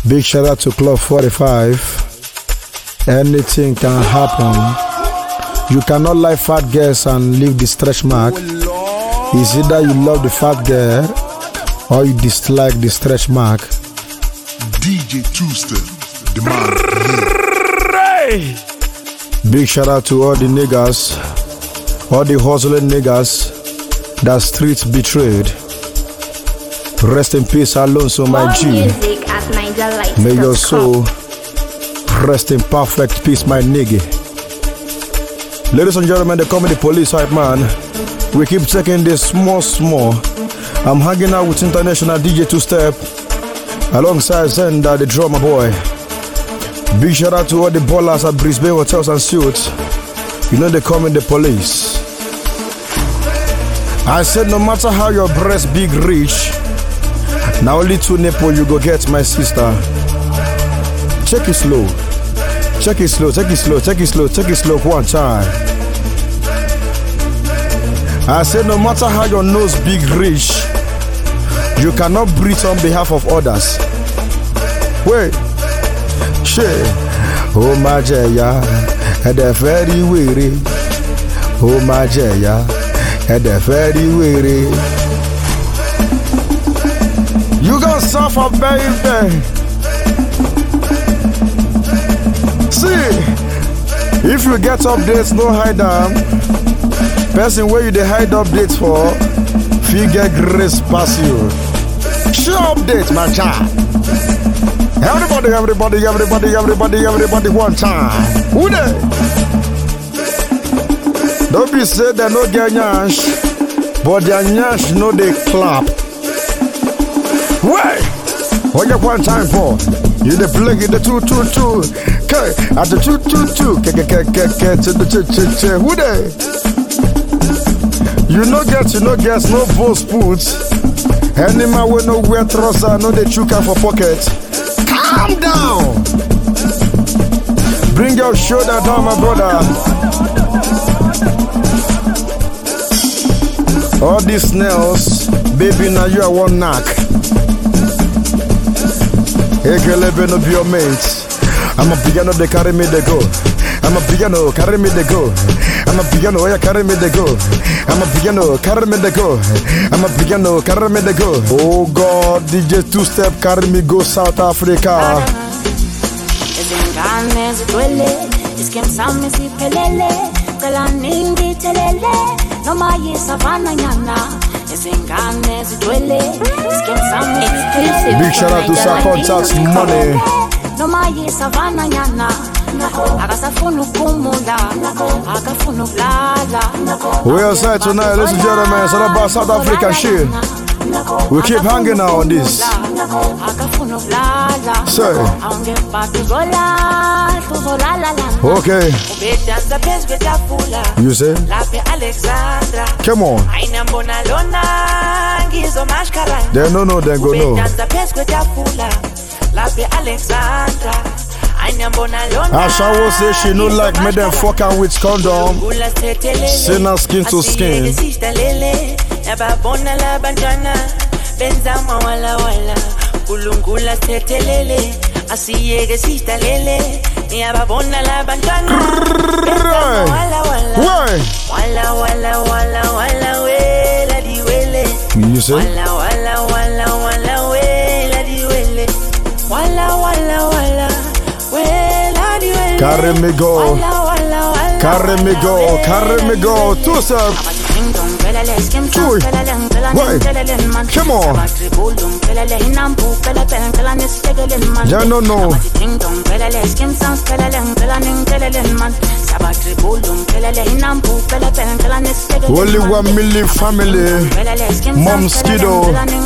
Big shout out to Club 45. Anything can happen. You cannot like fat girls and leave the stretch mark. It's either you love the fat girl or you dislike the stretch mark. DJ Two-Step, the man. Big shout out to all the niggas, all the hustling niggas that streets betrayed. Rest in peace, Alonso, my G. May your soul rest in perfect peace, my nigga. Ladies and gentlemen, they call me the police hype man. We keep taking this small. I'm hanging out with international DJ Two-Step alongside Zenda, the drummer boy. Big shout out to all the ballers at Brisbane Hotels and Suits. You know they call me the police. I said no matter how your breast big reach, now only 2 nipple you go get, my sister. Check it slow. Check it slow, take it slow, take it slow, take it slow one time. I said no matter how your nose big reach, you cannot breathe on behalf of others. Wait. Shit. Oh my Jaya, and they're very weary. Oh my Jaya, and they're very weary. You gonna suffer, baby. See, if you get updates, no hide them. Person where you they hide updates for, if you get grace pass you. Show update, my child. Everybody one time. Who they? Don't be said they no get nyash, but their nyash no they clap. Wait! What you one time for? You the plug in the 222. Okay, at the 222. To the ch. Who they? You no get, no boss boots. Any man with no wear trouser, no they chuka for pockets. Calm down. Bring your shoulder down, my brother. All these snails, baby, now you are one knock. Hey, girl, let me be your mate. I'm a piano, they carry me, they go. I'm a piano, carry me, they go. I'm a piano, yeah, carry me, they go. I'm a piano, carry me, they go. I'm a piano, carry me, they go. Oh God, DJ Two-Step, carry me, go South Africa. Big shout out to Sakonta's money. We outside tonight, ladies and gentlemen. It's all about South Africa shit. We keep hanging out on this. Say. Okay. You say? Come on. Then no, then go no. Asha will say she no like me them fucking with condom. Sinner skin to skin. You say? Carry me go, carry me go, carry me go. Two-Step. Wait, come on. Yeah, no. Only 1 million family. Mom Skido.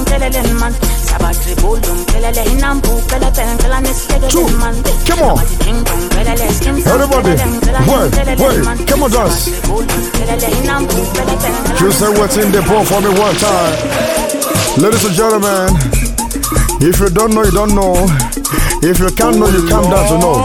Two. Come on. Everybody. Wait. Come on, dance. You say what's in the bowl for me one time. Ladies and gentlemen, if you don't know, you don't know. If you can't know, you come down to know.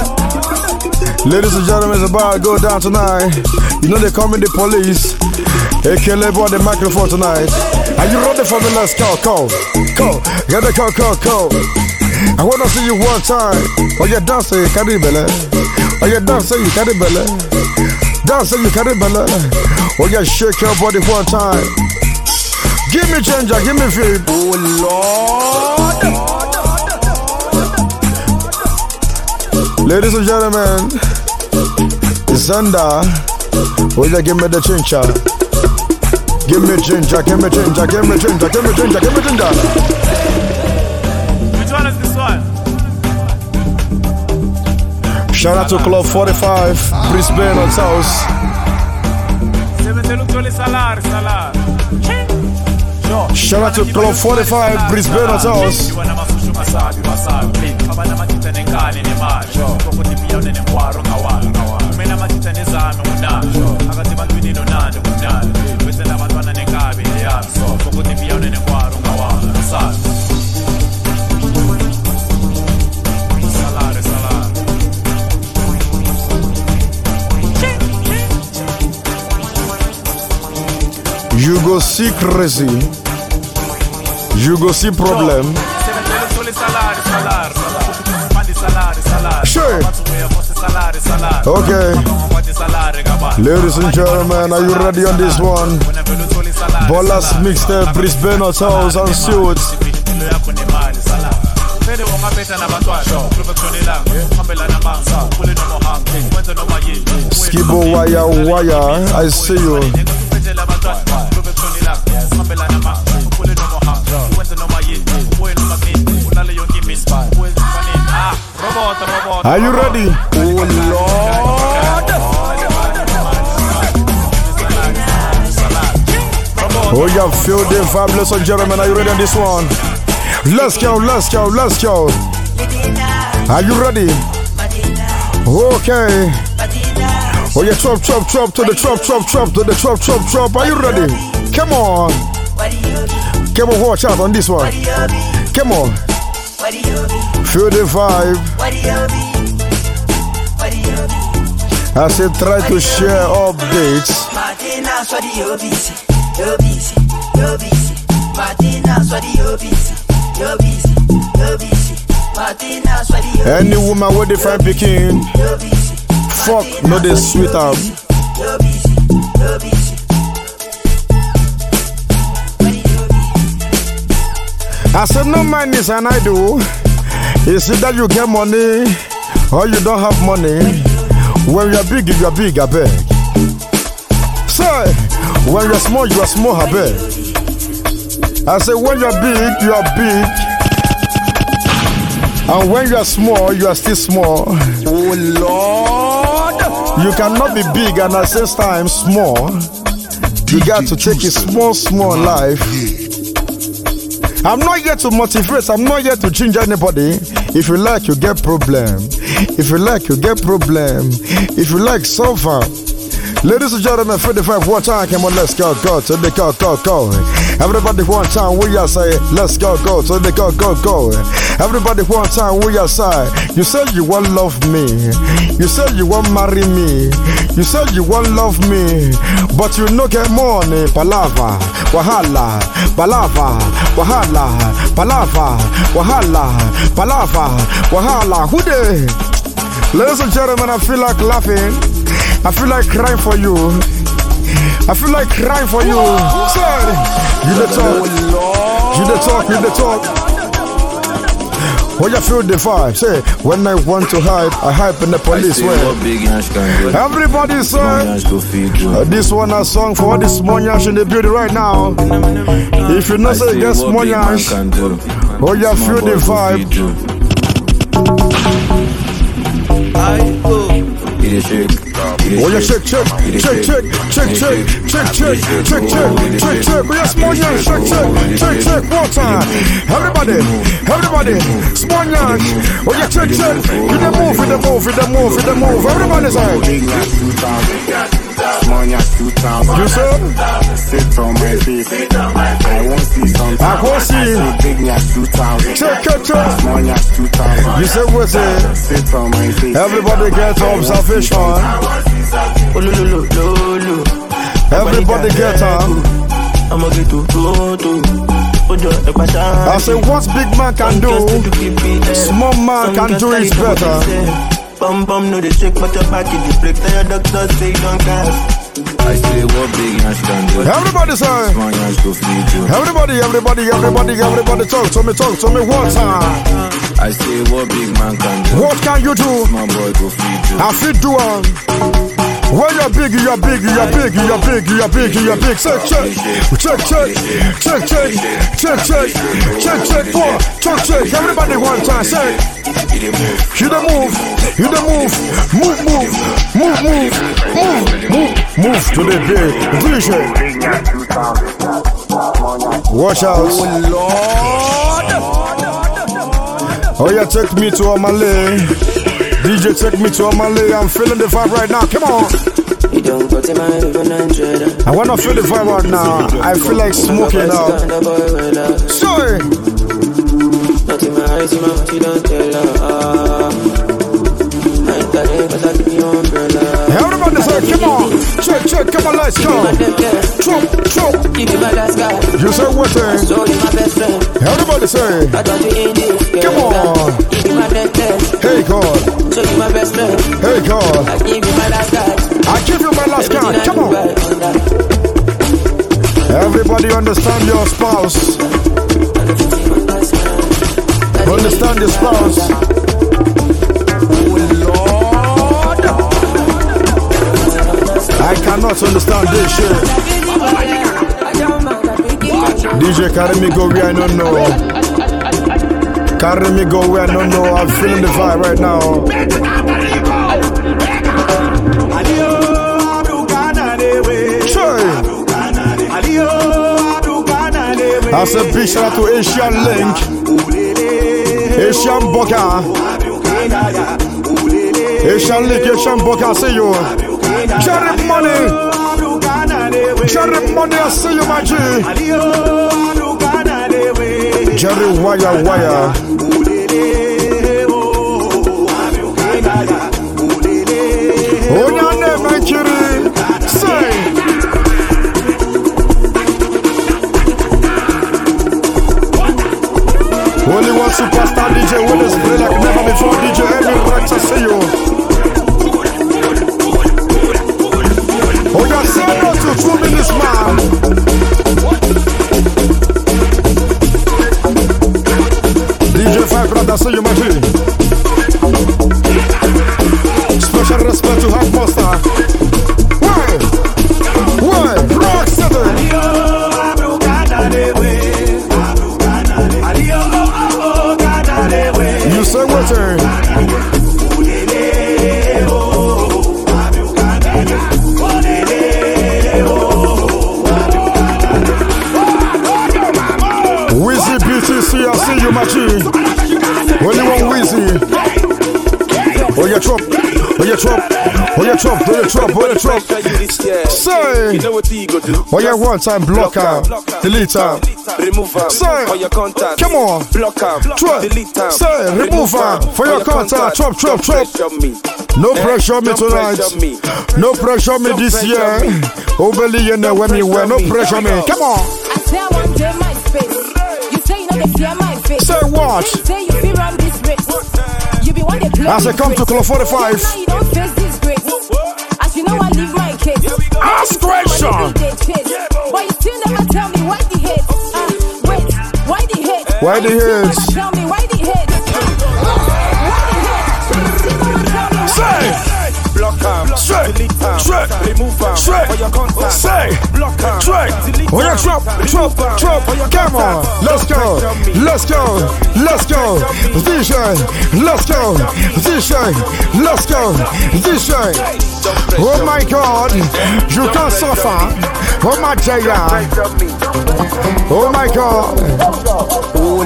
Ladies and gentlemen, it's about to go down tonight. You know they call me the police. AKLA on the microphone tonight. Are you ready for the last call? Call. Get the call. I wanna see you one time. Oh, you're dancing, Caribbean. Oh, you're dancing, Caribbean. Dancing, Caribbean. Oh, you shake your body one time. Give me ginger, give me feed. Oh, Lord. Ladies and gentlemen, Zanda. Oh, yeah, give me the chincha. Give me ginger. Which one is this one? Shout out to Club 45, Brisbane on South. Shout out to Club 45, Brisbane on South. You go see crazy. You go see problem. Sure. Okay. Ladies and gentlemen, are you ready on this one? Bolas mixtape, Brisbane House and Suits. Skibo wire, I see you. Are you ready? Oh Lord! Oh, you feel the vibe, ladies and gentlemen. Are you ready on this one? Let's go. Are you ready? Okay. Oh, you chop to the chop. Are you ready? Come on, watch out on this one. Come on. Feel the vibe. I said try to share updates. Any woman with the fine picking, fuck no they sweet up. I said no man is an I do. It's either you get money or you don't have money. When you're big, I beg. Say, when you're small, I beg. I say when you're big, you are big. And when you are small, you are still small. Oh Lord! You cannot be big and at the same time small. You got to take a small life. I'm not here to motivate, I'm not here to change anybody. If you like, you get problem. If you like, If you like, suffer. Ladies and gentlemen, 55 one time, come on, let's go to the go. Everybody one time, we are say, let's go to the go. Everybody one time, we are say, you say you won't love me, you say you won't marry me, you say you won't love me, but you no get money, palava, wahala, who dey? Ladies and gentlemen, I feel like laughing. I feel like crying for you. Sorry. You the talk. When you feel the vibe, say, when I want to hype, I hype in the police way. Everybody say, this one a song for all the small yash in the building right now. If you know say get small yash, oh you feel the vibe. Oh yeah, check. We are small yash, check. One time, everybody, small yash. Oh yeah, check. In the move. Everybody say. You said? Sit on my face. I won't see something. I won't see. Big yash 2000. Check. Small yash 2000. You said what's it? Sit on my face. Everybody get observation. Everybody get up. I'ma get to I say what big man can do, small man can do it better. Bum bum no the shake, but your back in the break. Tell your doctor say don't cast. I say what big hands can do. Everybody say. Small hands go feed you. Everybody talk to me one time. I say what big man can do. What can you do? Small boy go feed you. I feel do one. When you're big. Say check. Everybody one time say. You the move to the big DJ. Watch out. Oh yeah, take me to Omale. DJ, take me to Omale. I'm feeling the vibe right now. Come on. I wanna feel the vibe right now. I feel like smoking now. Sorry. Everybody say, come on. Check, come on, let's go. Chop. You say what? Everybody say, come on. Hey God. Hey God. I give you my last card. Come on. Everybody understand your spouse. Understand your spouse. I cannot understand this shit. DJ, carry me go where I don't know. Carry me go where I don't know. I'm feeling the vibe right now. Sure. I said big shout out to Asian Link, Asian Boka, Asian Link, Asian Boka. See you. Jerry money, I see you, my G. Jerry wire. Oh, your name, my Kiri. Say. Only one superstar DJ will play like never before. DJ Emil, like to see you. Oh, you're saying no to 2 minutes, man. DJ 5 brother, see you, my G. Special respect to Half Master. Why? Rock 7. You say what? Wheezy BTC, I see you, my G. Only one Wheezy. Oh, you drop. Say. Oh, yeah, one time, block out. Delete out. Say. Come on. Say, remove out. For your contact. Chop. No pressure on me tonight. No pressure on me this year. Overly, you know when me wear. No pressure on me. Come on. I say I want to my space. You say you know they fear my face. Say what? Say you feel around this race. You be one day play. As I come to Club 45. Now you don't face this grace. As you know I leave my case. Ask question. But you still never tell me why the hate. Wait, why the hate? Why the hate? Tell me why the hate. Say. Straight, remove straight, say, straight. Oh yeah, drop, come on, let's go. DJ, oh my God, you can't suffer. Oh my Jaya, oh my God, oh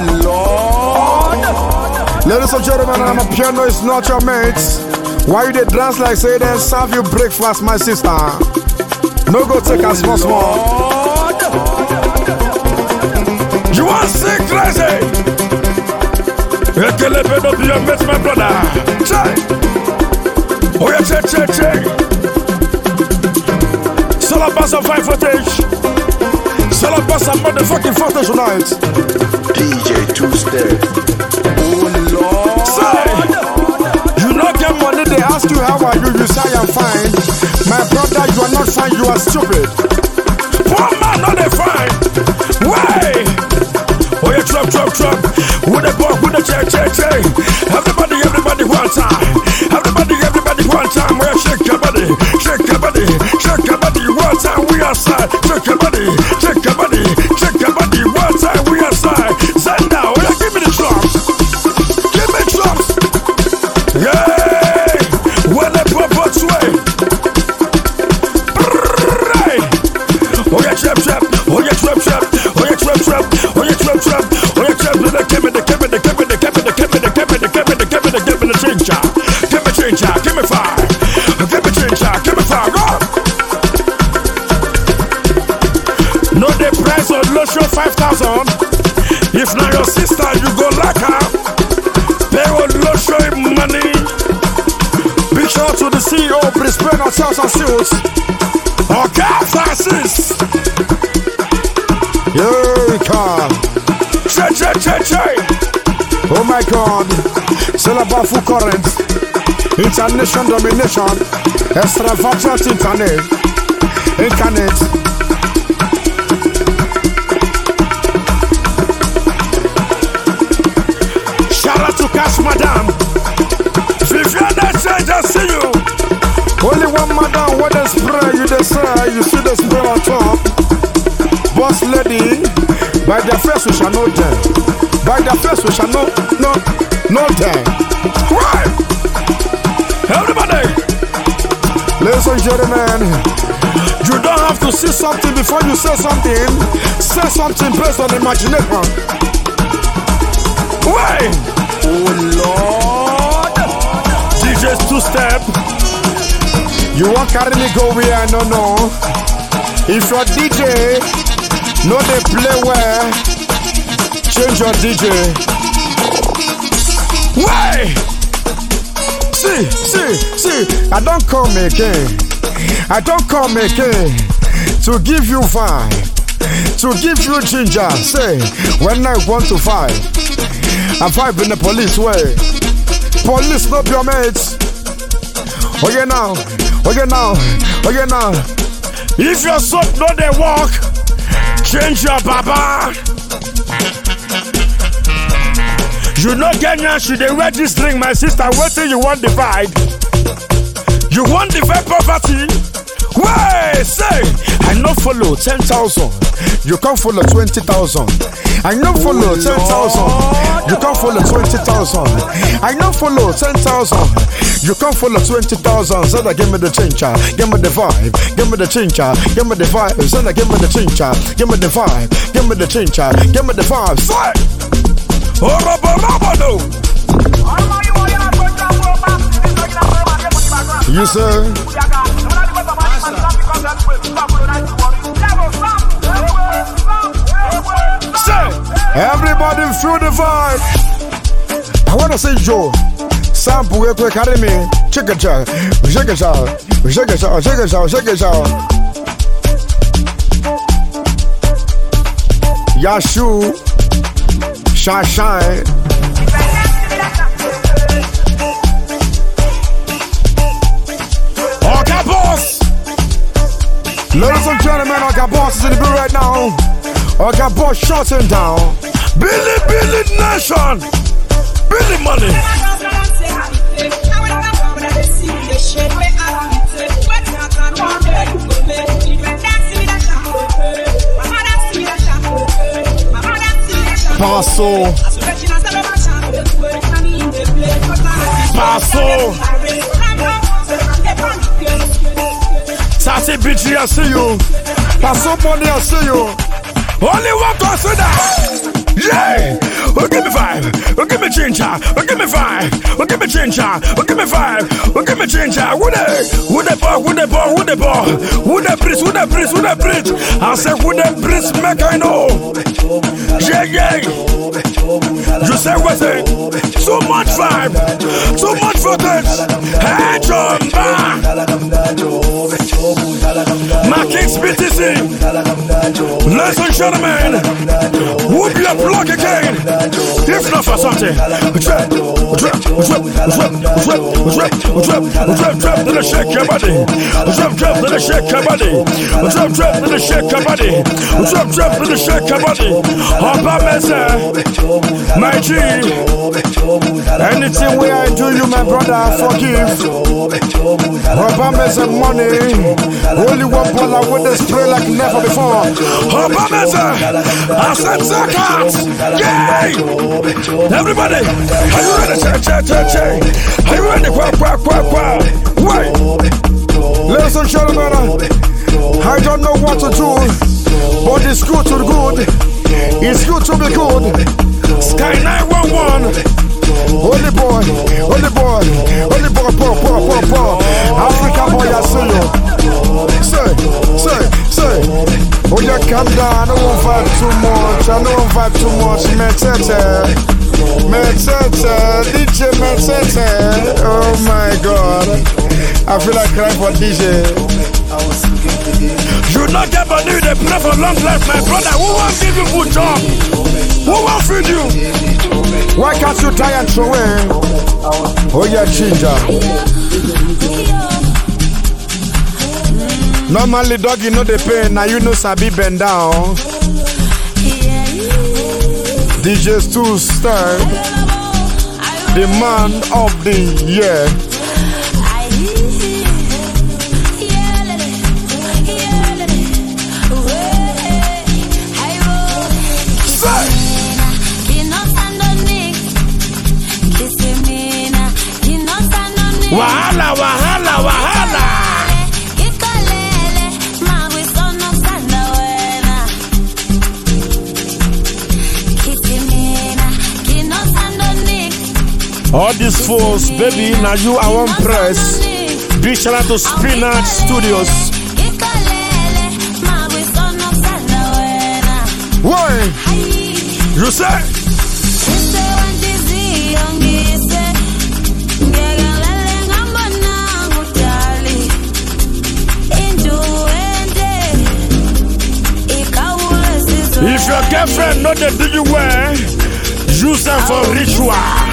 Lord. Ladies and gentlemen, I'm a piano, it's not your mates. Why you dey dance like say they serve you breakfast, my sister? No go take a small. You want sick crazy? Ekele bedo be your mate, my brother. Check. Oh yeah, check. Sola pass some fine footage. Sell up some motherfucking footage tonight. DJ Two-Step. Oh Lord. Say, you not get money, they ask you how are you, you say I'm fine. My brother, you are not fine, you are stupid. Poor man, not a fine. Why? Oh yeah, trap. With the book, with the check. Everybody one time. Everybody one time. Well, shake your body one time. We outside. Shake your body one time. We outside. Send down. Oh yeah, give me the drums. Yeah. Well, the proper way. Oh yeah, trap. Oh yeah, trap. Give me the ginger. Give me fire. Go. No, the price of lotion 5,000. If not your sister, you go like her. Pay on lotion money. Big shout out to the CEO, Brisbane Hotels and Suits. Okay, Francis. Yeah, car. Che. Oh my God. C'est la bafou current. International domination. Extravagant internet. Shout out to Cash Madam. Viviana said I see you. Only one madam with the spray. You see the spray on top. Boss lady. By their face we shall know them. By their face we shall know them. Right. Everybody. Ladies and gentlemen, you don't have to see something before you say something. Say something based on imagination. Why? Oh Lord. DJ's Two-Step. You won't carry me go where I don't know. If you're DJ, no they play well. Change your DJ. Why? See. I don't come again to give you vibe, to give you ginger. Say, when I want to fight, I fight in the police way. Police not your mates. Okay now. If your soap not they walk, change your baba. You know Kenya should they registering my sister. What till you want divide? You want divide poverty? Wait, say I no follow 10,000. You can't follow 20,000. I no follow 10,000. You can't follow 20,000. I no follow 10,000. You can't follow 20,000. So give me the changer, give me the vibe, give me the changer, give me the vibe. So give me the changer, give me the vibe, give me the changer, give me the vibe. Say. You sir. Everybody feel the vibe. I wanna say Joe. Sample we carry me. Check it out. Yashu. Shine. Okay, boss. Ladies and gentlemen, okay, boss is in the building right now. Okay, boss shutting down. Billy Nation. Billy Money. Passo. Sassy bitch, I see you. Passo money, I see you. Only one consider. Yeah. Give me five. Give me ginger. Give me five. Give me ginger. Give me five. Give me ginger. Who the ball? Who the bridge? I said who the bridge make I know. Yeah. You say what's it? Too much vibe. Too much footage. Hey, John. Kings BTC. Ladies and gentlemen, whoop your plug again. If not for something, drop to the shake your body. Drop to the shake your body. Drop to the shake your body. Drop to the shake your body. Oba Meze, my G. Anything where I do you, my brother, forgive. Oba Meze money. Only one baller with the spray like never before. Oba Meze, I said zakat. Yay! Everybody, are you ready? Are you ready? Wait. Ladies and gentlemen, I don't know what to do, but it's good to be good. It's good to be good. Sky 911. Holy boy, poor. Africa boy, I see you. Say. Oh, you calm down. I don't vibe too much. Metete, DJ Metete. Oh my God. I feel like crying for DJ. You not get money, they pray for long life, my brother. Who won't give you food job? Who won't feed you? Why can't you die and throw away? Oh yeah, ginger. Normally doggy know the pain, now you know Sabi bend down. DJ's too star, the man of the year. Wahala. All these fools, baby, now you are one press. Big shout out to Spinach Studios. Why? You say? If your girlfriend know that do you wear, use them for ritual.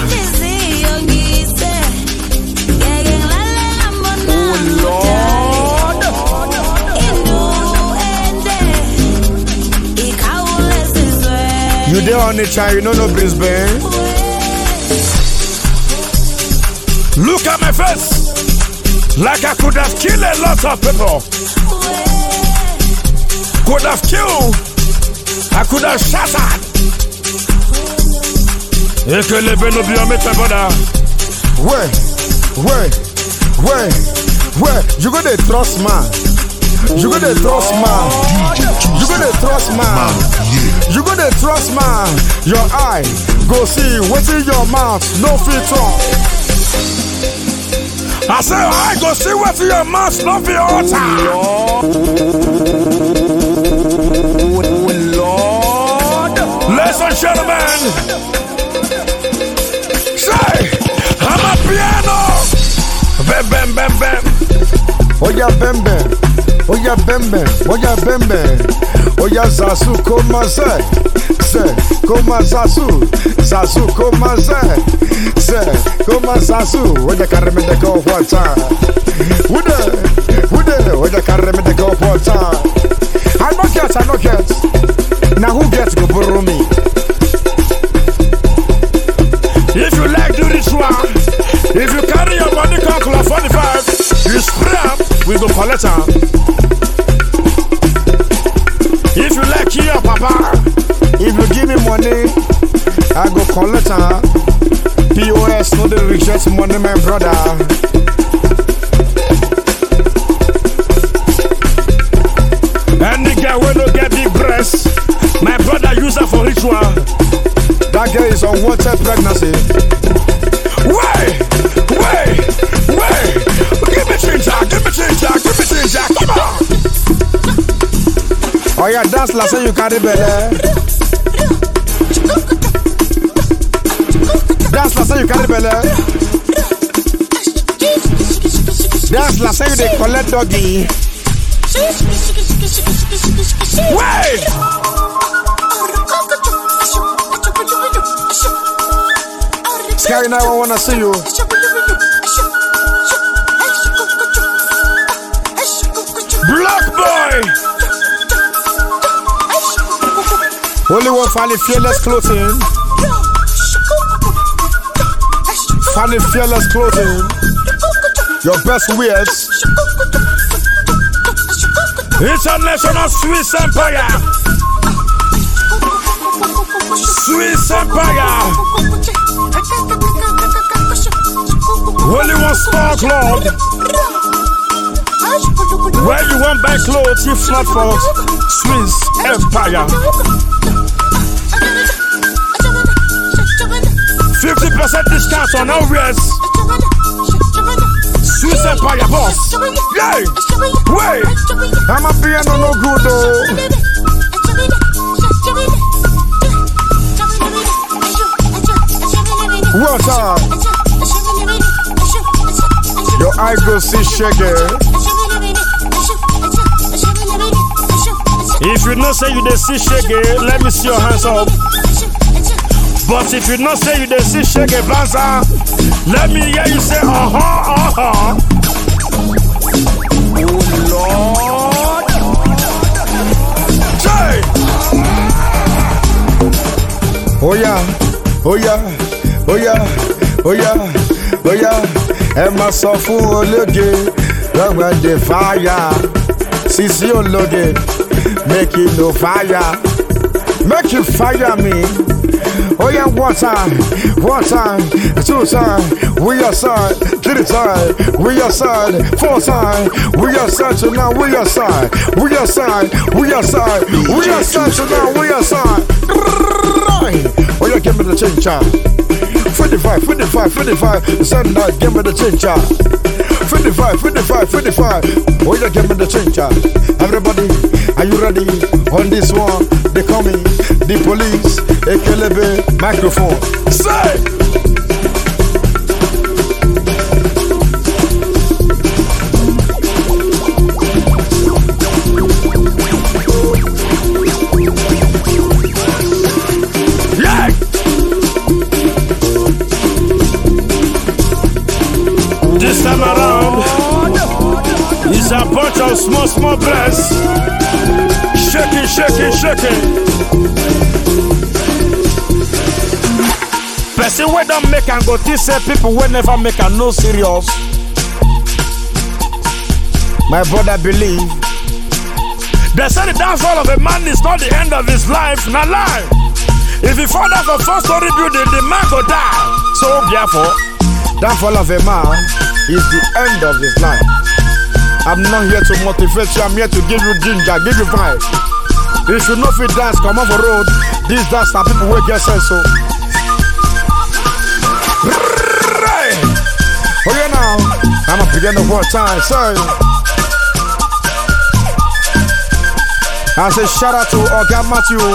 Oh Lord. You there on the child, you know no Brisbane. Look at my face. Like I could have killed a lot of people. Could have killed. I could have shattered. Et que les bénos bien mettent un bonheur. Ouais. You gonna trust man. You gonna trust man. Your eye go see what's in your mouth. No filter. I say your eye go see what's in your mouth. No filter. Ladies and gentlemen, say, I'm a piano. Bam. Oya bam. Oya Zazu koma se. Koma Zazu koma se. Koma Zazu. Oya carry me the go for time. Would oya carry me the go for time. I no get. Now who gets to borrow me? If you like do this one, if you carry your money calculator 45, you spray up, we go collect them. If you like your papa, if you give me money, I go collect them. POS, no the richest money, my brother. Any guy will not get big breasts. My brother use her for ritual. That girl is unwanted pregnancy. Wait. Give me ginger. Come on. Oh yeah, dance last time you carry belly. Dance last time you carry belly. Dance last time you they collect doggy. Wait! Sky now, I wanna see you. Black boy! Only one Fanny Fearless Clothing. Fanny Fearless Clothing. Your best wears. International Swiss Empire. Swiss Empire. Only one store club. Where you want buy clothes, if not for Swiss Empire. 50% discount on our wears. Swiss Empire boss. Yay! Wait! I'm a piano no good though. What up? Your eye go see shaggy. If you not say you dey see shaggy, let me see your hands up. But if you not say you dey see shaggy, Banza, let me hear you say uh-huh. Oh Lord. Jay. Oh yeah, oh yeah, oh yeah, oh yeah, oh yeah. Emma sọ fún ológe, lọ́gbọ̀n de fire. Sisi ológe, make it no fire. Make you fire me. Oh yeah, one time, two time, we are side, three time, we are side, four time, we are side, so now we are side, we are side, we are side, we are side, so now we are side. Oh yeah, give me the change, child. 55, send that, give me the change, child. 55. Oh yeah, give me the change, child. Everybody, are you ready? On this one, they call me the police, Ekelebe microphone. Say! Yeah! This time around, it's a bunch of small breasts. Shaking. Person where don't make and go this say people will never make and no serious. My brother believe. They say the downfall of a man is not the end of his life, not lie. If he fall down from first story building, the man go die. So therefore, downfall of a man is the end of his life. I'm not here to motivate you, I'm here to give you ginger, give you vibe. If you know if you dance, come off the road. These dance are people will get sense so. Oh yeah now, I'm a begin the one time, sorry. I say shout out to Oga Matthew,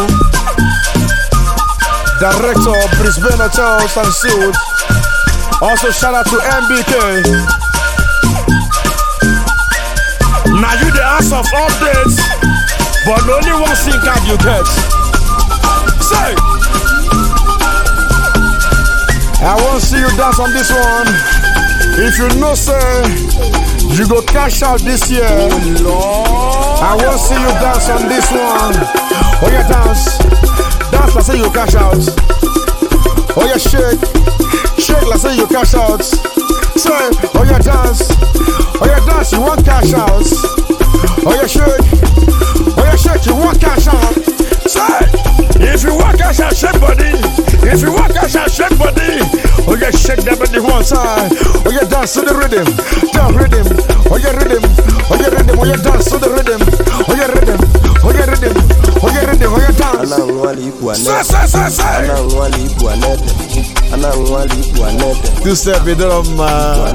Director of Brisbane Hotels and Suits. Also shout out to MBK. Now you the answer of updates, but only one thing can you get. Say, I want to see you dance on this one. If you know, say, you go cash out this year. I want to see you dance on this one. Oh yeah, dance like say you cash out. Oh yeah, shake like say you cash out. Say, oh yeah, dance, you want cash out. Oh yeah, shake, you want cash out. Say, if you want cash out, shake body. If you want cash out, shake body. Oh yeah, shake that body one time. Oh yeah, dance to the rhythm, down rhythm. Oh yeah, rhythm. Oh yeah, rhythm. Oh yeah, dance to the rhythm. Oh yeah, rhythm. Oh yeah, rhythm. Oh yeah, rhythm. Oh yeah, dance. Say. Two step it on man.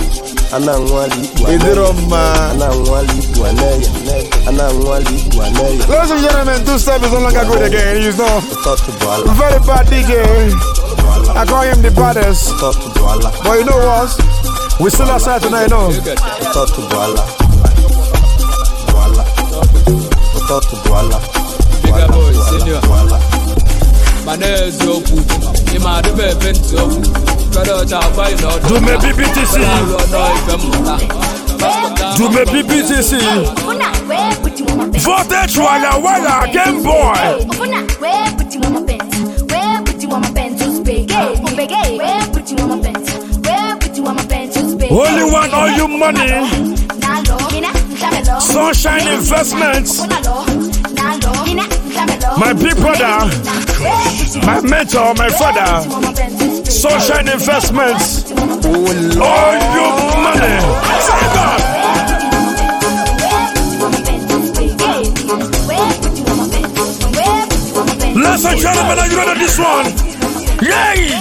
Ladies and gentlemen, two step is no longer good again. You know, very bad DJ. I call him the baddest. But you know what? We still outside tonight, you know. talk to Douala. Bigger boy, senior. Manezo Puma. Imade Bento. Do me BBTC. Do me BBTC. Voltage Walla Game Boy. Only one all you money. Sunshine Investments. My big brother, my mentor, my father. Sunshine Investments. All you money. Say God. Ladies and gentlemen, are you ready this one? Yay!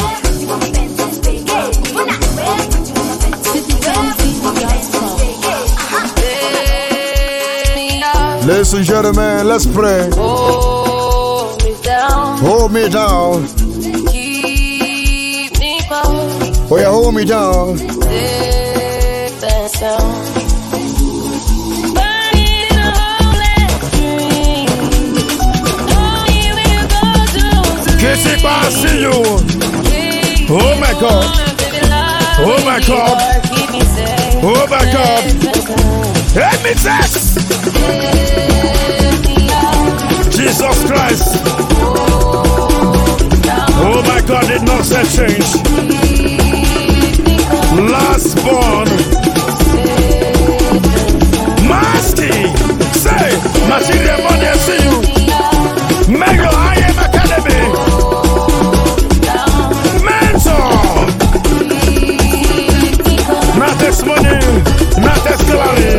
Ladies and gentlemen, let's pray. Hold me down. Hold me down. Keep me close. Oh yeah, hold me down. Safe and sound. Burning a hole dream. Only will go to Kiss it, I see you. Oh my God. Oh my God. Oh my God. Let me test. Jesus Christ. Oh my God, did not say change. Last born. Masky. Say, material money, I see you. Mega I am Academy. Mentor. Not this money, not this glory.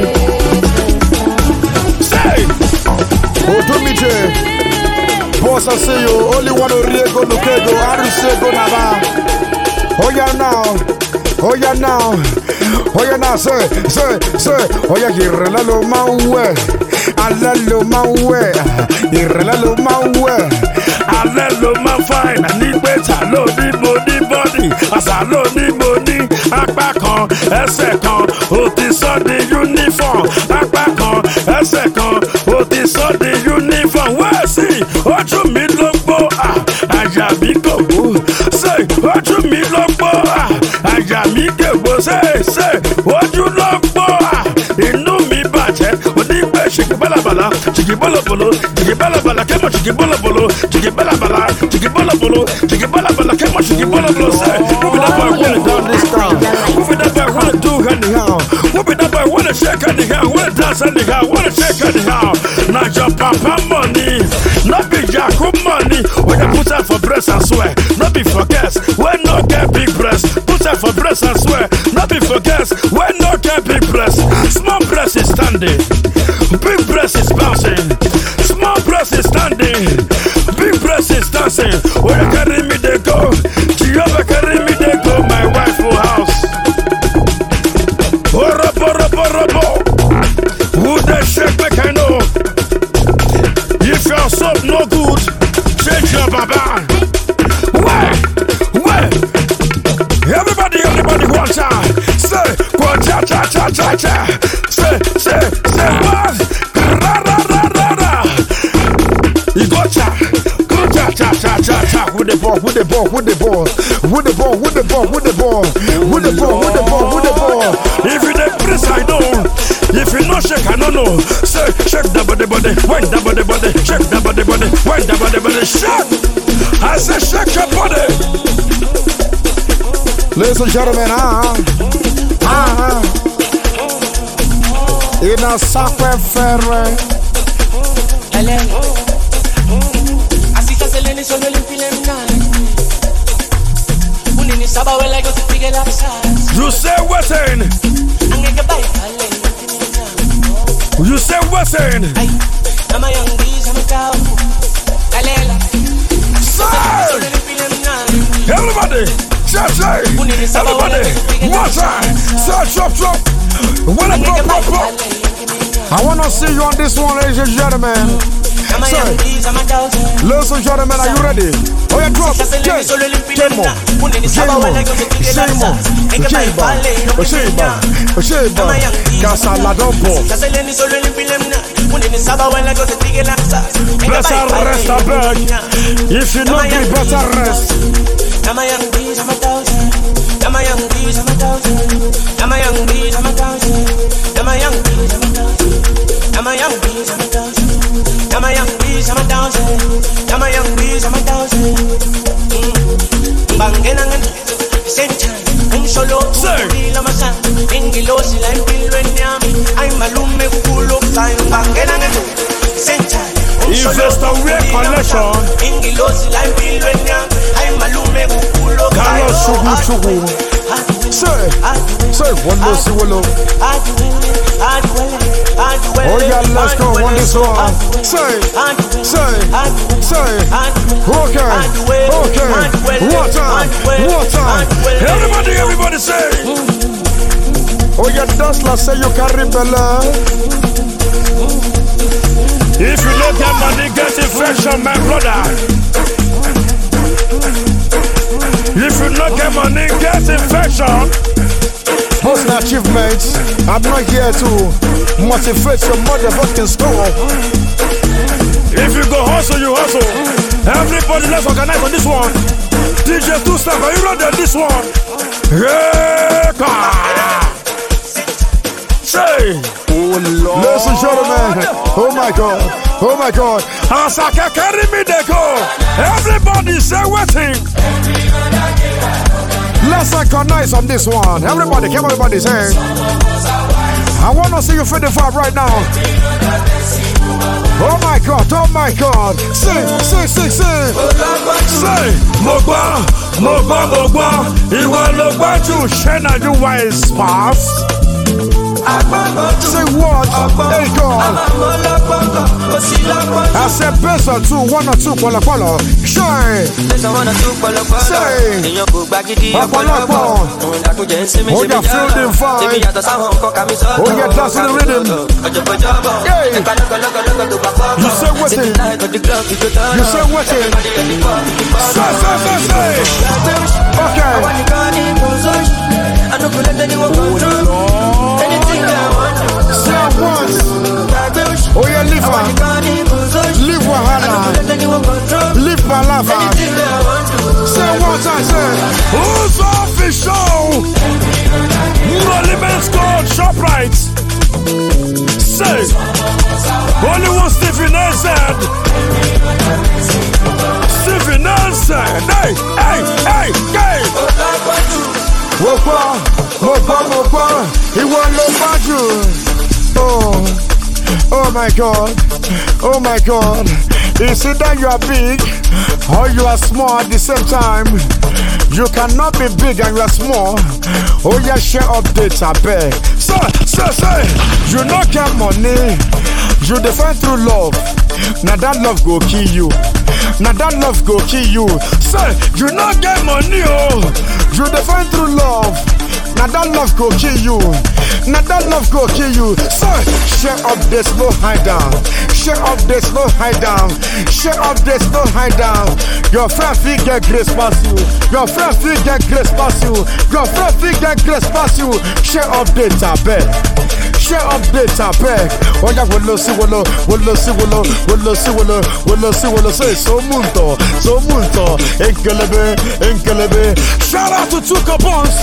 Say, oh, do me, boss, I see you. Only one of Riego Lucego. I don't say go Nava. Oh, yeah, now. Oh, yeah, now. Oh, yeah, now. Say. Oh, yeah, Girelalo Mawe. Alelo Mawe. Girelalo Mawe. Alelo Ma fine. I need better. Low, need body. As I low, need money. Akbakon. Esekon. Otis on the uniform. Akbakon. Esekon. Otis on the uniform. Where see? What you mean, Lobo? Ajamigo. Say, what you mean, Lobo? Ajamigo. Say, what you Lobo? Inu mi baje. Onipe shikibalabala. Chikibolobolo. Chikibalabala. Kemo chikibolobolo. Chikibalabala. Chikibolobolo. Chikibalabala. Kemo chikibolobolo. Say, move it up, I want to down this town. Move it up, I want to do anyhow. Move it up, I want to shake anyhow. Want to dance anyhow. Want to shake anyhow. Now your papa money. Not be Jacob money. When you put out for breast and swear. Not be for gas. When no get big breast. Put out for breast and swear. Not be for gas. When no get big breast. Small breast is standing. Big breast is bouncing. Small breast is standing. Big breast is dancing. Where you carry me they go. Jehovah carry me they go. My wife full house. Robo. Who they shake like I know. If your soap no good, change your baba. Where? Everybody one time. Say, go cha. Say what? Ra. You go cha. With the ball. If you the press, I know. If you no shake, I don't know. Say, shake the body, wind the body, shake the body, wind the body, shake. I say, shake your body. Ladies and gentlemen, in a sacred ferry. Así que se le hizo el infileminar. Unini sabawe like to figure out size. You say what's in? You say what's in? I'm a young bees, I'm a cow. Everybody, everybody, one time, drop. I want to see you on this one, ladies and gentlemen. Ladies and gentlemen, are you ready? Oh yeah, drop. Sheba. Casa la dompo. Better rest a beg. If you don't be better rest. I'm a young bees, I'm a thousand. I'm a young bees, I'm a thousand. I'm a young bees, I'm a thousand. I'm a young bees, I'm a thousand. I'm a young bees, I'm a thousand. I'm a young bees, I'm a thousand. I'm a young bees, I'm a thousand. Bangenangan, same time. I'm solo, I'm a son. Ingilosi, I'm Pilweniam. I'm a lume, full of time. Bangenangan, same time. If there's a real connection, Carlos Sugu. Say, one more solo. Oh yeah, let's go on this one. Say. Okay. One time. Everybody say. Oh yeah, that's like say you carry Bella. If you don't get money, get infection, my brother. If you don't get money, get infection. Most achievements, I'm not here to motivate your motherfucking score. If you go hustle, you hustle. Everybody, let's organize on this one. DJ 2Step, are you ready on this one? Yeah, say, oh Lord. Ladies and gentlemen, oh my God. As I can carry me, they go. Everybody say waiting. Let's synchronize on this one. Everybody, come on, everybody say. I want to see you feel the vibe right now. Oh my God. Say. Say, Mogba. You want to share you wise pass. Say what? Hey God. I said best or two, one or two, polo. Shine. Say. Oh yeah, feel the vibe. Oh yeah, that's the rhythm. Hey. You say waiting. Say. Okay. Say once. Oh yeah, live Wahala. Live Palava. Say one time, say. Who's official? Monument Squad ShopRite. Say. Only one Stephen Nelson. Hey. Mopa. He won't look at you. Oh my God. Is it that you are big or you are small at the same time? You cannot be big and you are small. Oh yeah, share updates, I beg. Say. You not get money. You define through love. Now that love go kill you. Say, you not get money, oh. You define through love. Now that love go kill you. Say, share updates, no hide down. Share updates, no hide down. Your friend feel get grace pass you. Share updates, I beg. Oh yeah, we'll see. Say so munto. Enkelebe. Shout out to Tuka Bones.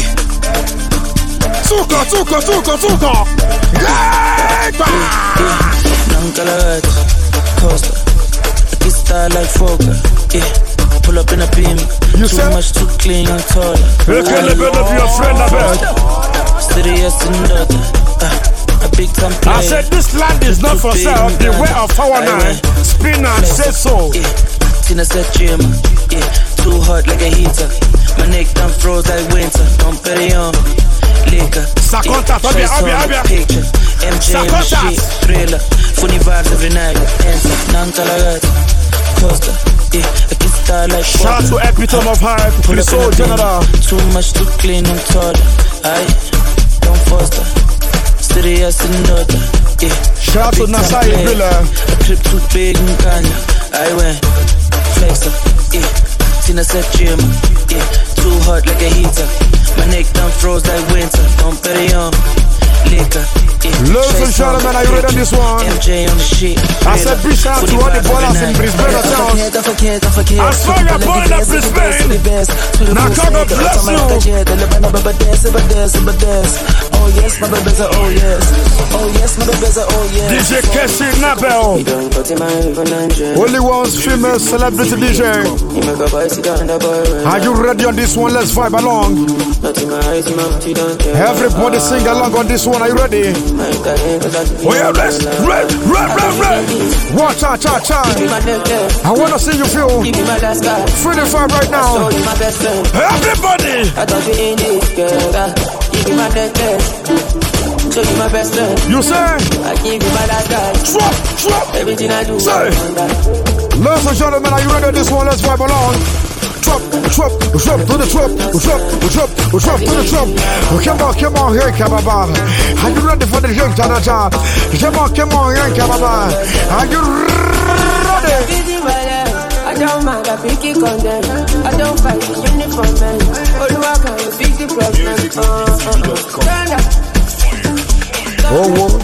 Tuka. Yeah. Nankala coaster. I kiss style like Fokker. Yeah. Pull up in a beam. You too said? Much too clean and taller. Enkelebe of your friend, I bet. Serious and daughter. A big time player. I said this land is not for sale. Beware of 419. Spinner said so. Tina said gym. Yeah. Too hot like a heater. My neck done froze like winter. Don't put it on. Liquor. Sakonta, Abia. Picture. MJ shit. Thriller. Funny vibes every night. Answer. Nankala coaster. Yeah. I can style like shout to epitome of hype. Please so general. Too much too clean and taller. Aye. Don't foster. Serious and daughter. Yeah. Shout to Nasai Villa. A trip too big and Kanye. I went flexer. Yeah. Tina said gym. Yeah. Too hot like a heater. My neck done froze like winter. Don't put it on. speaker. Ladies and gentlemen, are you ready on this one? MJ on the shit. I said big shout out to all the ballers in Brisbane town. Don't forget. I saw your boy in Brisbane. Now God bless you. Oh yes, my baby's a oh yes. Oh yes, my baby's a oh yes. DJ Kessie Nabel. Only one's female celebrity DJ. Are you ready on this one? Let's vibe along. Everybody sing along on this one. Are you ready? Oh yeah, let's red. Watch out, cha. I wanna see you feel free to vibe right now. Everybody. Show you my best friend. You say? I give you my last guy. Drop. Everything I do. Say. Ladies and gentlemen, are you ready on this one? Let's vibe along. Drop to the drop to the drop. Come on, hey, Kababa. Are you ready for the drink, Janaja? Come on, hey, Kababa. Are you ready? I don't mind, I pick it on them. I don't fight the uniform, man. All I can fix the problem. Oh,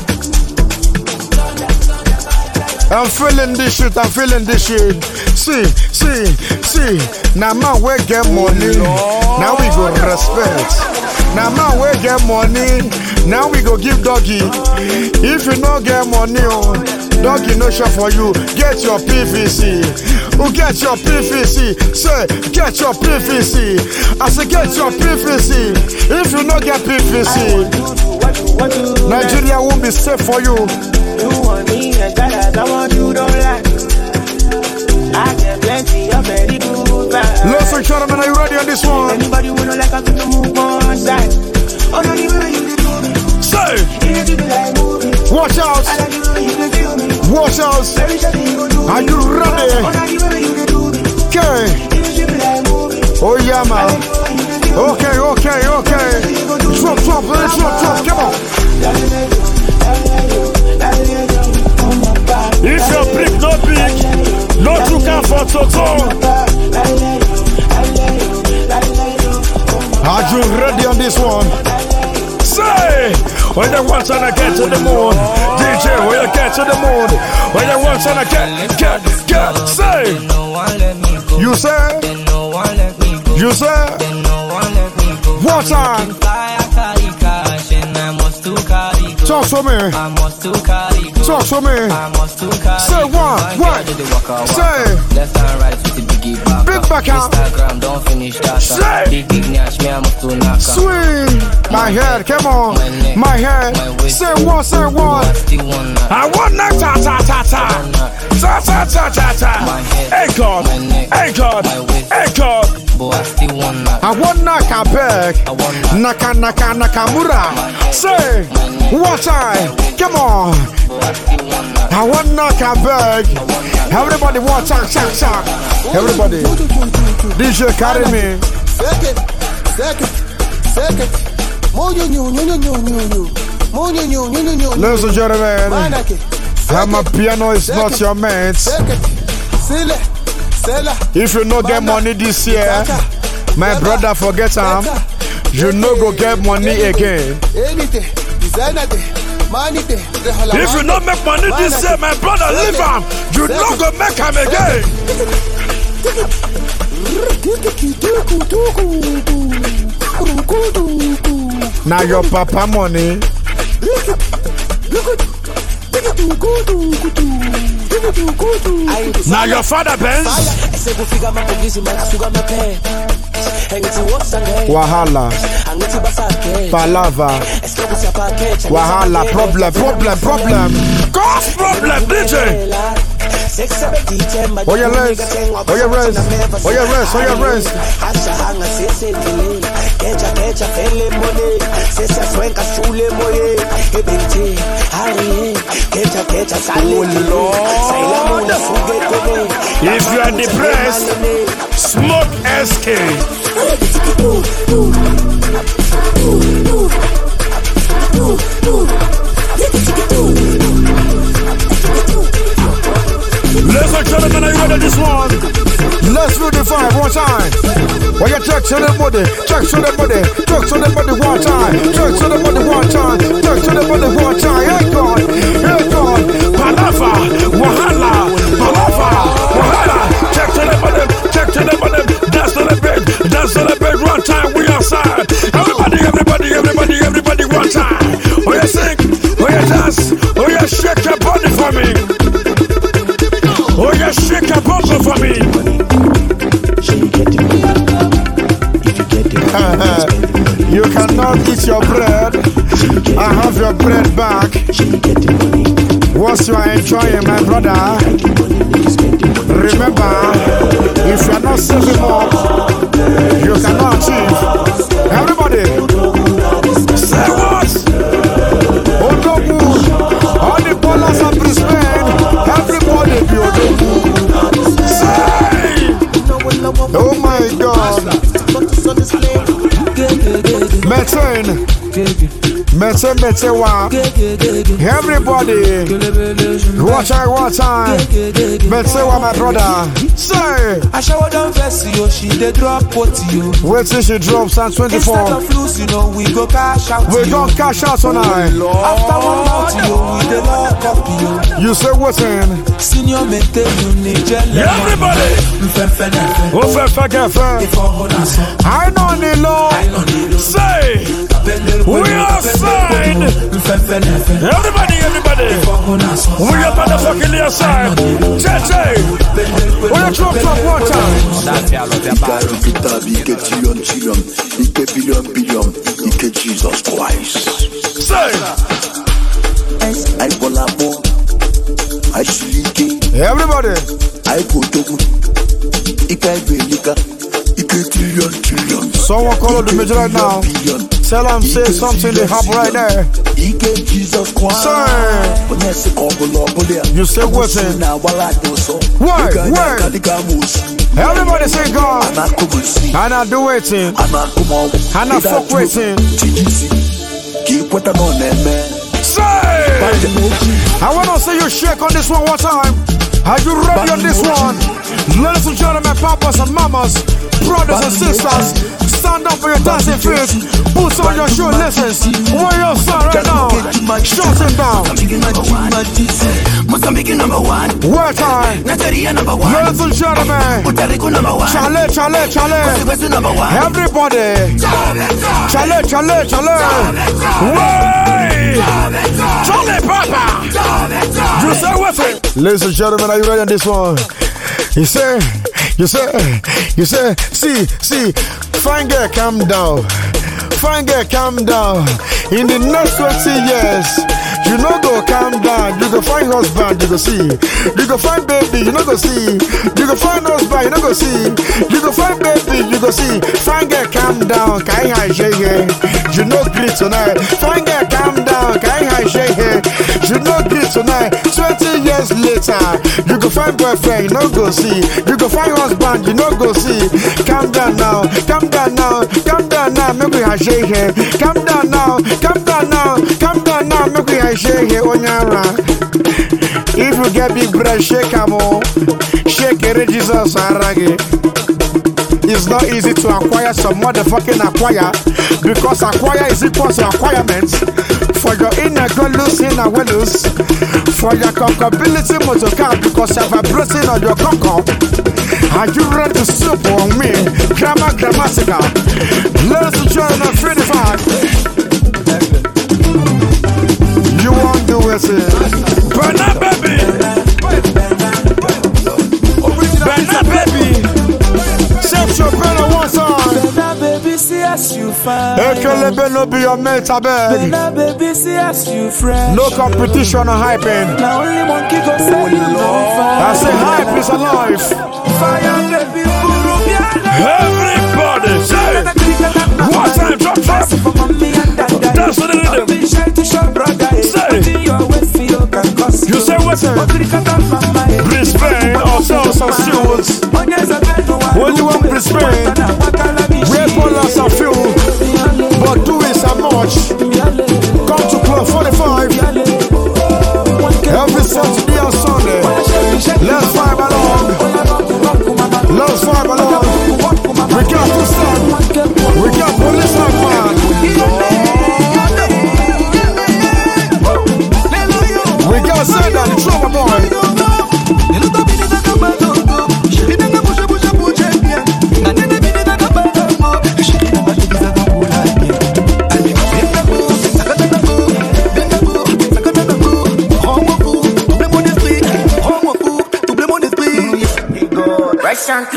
I'm feeling this shit. See. Now man we get money. Now we go respect. Now man we get money. Now we go give doggy. If you no get money, doggy no share for you. Get your PVC. Who get your PVC? Say, get your PVC. I say, get your PVC. If you no get PVC, Nigeria won't be safe for you. You want me as bad as I want you, don't lie. I get plenty of very good vibes. Ladies and gentlemen, are you ready on this one? Anybody wanna like I can move on side. Oh, no, you really you do me. Say, like watch out. I like you, you can feel me. Watch out. Are you ready? Oh, no, you really you do me. Okay. Oh yeah, man. Okay. Drop. Come on. If your brick not big, not you can for Toto. Are you ready on this one? Say, when you want to get to the moon, DJ, when you get to the moon, when you want to get, say, you say, what time? Talk to me. Talk to me. Say what? Say. Left and right with the biggie back. Big back out. Instagram don't finish that. Say. Big nyash me I must do knock. Sweet. My head, come on. My head. Say what? I want knock ta. Hey God. But I still want knock. I want knock a beg. Nakamura. Say what time? Come on. I want knock a beg. Everybody want chuck. Everybody. DJ carry me. Second. Ladies and gentlemen, my piano is not your mate. If you no get money this year, my brother forget him. You no go get money again. If you no make money this year, my brother leave him. You no go make him again. Now your papa money. Now your father Benz. Wahala. Palava. Wahala. Problem. Cause problem, DJ. Oh yeah, rest. If you are depressed, smoke SK. Ladies and gentlemen, are you ready this one? Let's do the vibe one time. Oh yeah, check. to the body, check to the body, check to the body one time, check to the body one time, check to the body one time. Hey God, Palava, Wahala, Palava, Wahala. Check to the body, dance to the bed, one time. We outside. Everybody, one time. Oh yeah, sing, oh yeah, dance, oh yeah, shake your body for me. Oh yeah, shake your body for me. You cannot eat your bread. I have your bread back. Once you are enjoying, my brother, remember, if you are not saving up, you cannot achieve. Everybody, say what? Odogu, all the ballers of Brisbane, everybody be Odogu. Say, oh my God. Metewa. Everybody, watch time. Metewa, my brother. Say, I shower down first, she they drop what you. Wait till she drops on 24. Instead of loose, we go cash out. We gon' cash out tonight. After 1 month, we the lock up you. You say what's in? Senior mete, you need everybody. I know the law. Say, we are signed. Everybody. We are motherfucking the side. Che. We are drop one time. Jesus Christ. Say. Everybody. Someone call the major right now. Tell them say something they have right there. Sir, you say what's in? Why? Everybody say God. And I do waiting. And I fuck waiting. Say, I want to see you shake on this one time. Are you ready on this one? Ladies and gentlemen, papas and mamas, brothers and sisters, stand up for your dancing feet. Boots on your shoelaces. Where your son right now? Shut him down. Mozambique number 1. Where time? Nigeria number 1. Ladies and gentlemen, Puerto Rico number 1. Chale. Number 1. Everybody. Chale. Way. Chale, Papa. You say what's it? Ladies and gentlemen, are you ready on this one? You say, see, fine girl, calm down. In the next 20 years, you know go calm down. You go find husband, you go see. You go find baby, you know go see. You go find husband, you know go see. You go find baby, you go see. Fine girl, calm down. You know great tonight. Fine girl, calm down. You know great tonight. 20 years later, you go find boyfriend, you know go see. You go find husband, you know go see. Calm down now. Make we have shake here. Calm down now. Make we have shake here. If you get big bread, shake them all. Shake it, Jesus, it's not easy to acquire some motherfucking acquire, because acquire is equal to acquirement. For your inner God loose, inner well loose. For your conquerability motor car, because you're vibrating on your conquer. Are you ready to soup on me? Grammatical. Ladies and gentlemen, 55. You won't do it. Burn up, baby. Set your brother one time. Baby, see as you find. No be your mate, I beg. Baby, see as you fresh. No competition or hyping. Now only monkey go say you I say hype is alive. Fire, baby, everybody say one time, drop. Dance to the rhythm. Say, you say what's it? Brisbane, also some stewards. When you want Brisbane, we're for some fuel, but do it so much. Come to Club 45 every Saturday and Sunday. Let's vibe along. We got to start.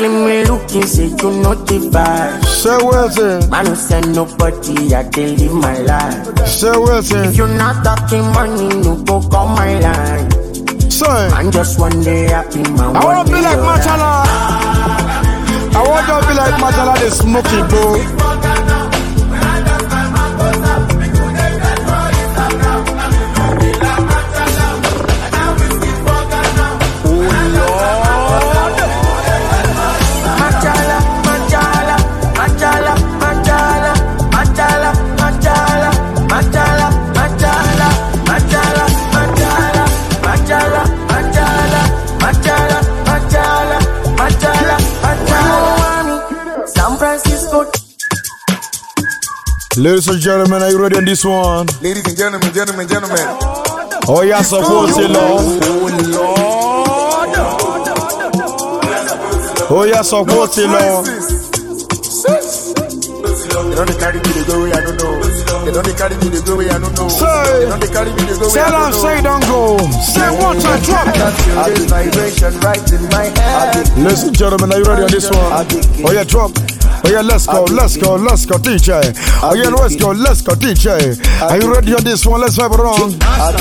me looking, say you know the vibe. Say waiting. Man, who send nobody, I can live my life. Say waiting. If you're not talking money, no go call my line. Say. Man, just one day happy, man. I wanna be like Machala. I want to be like Machala, the smoky bro. Ladies and gentlemen, are you ready on this one? Ladies and gentlemen. Oh, yeah, support it, Lord. Oh, yeah, support it, Lord. They don't carry me the go way I don't know. They don't carry me the go way I don't know. Say, they don't carry me the go way say I don't know. Say don't go. Say one time, drop. I feel this vibration right in my head. Ladies and gentlemen, are you ready on this one? Oh, yeah, drop. Oh yeah, let's go, DJ. Oh yeah, let's go, DJ. Are you ready on this one? Let's vibe around.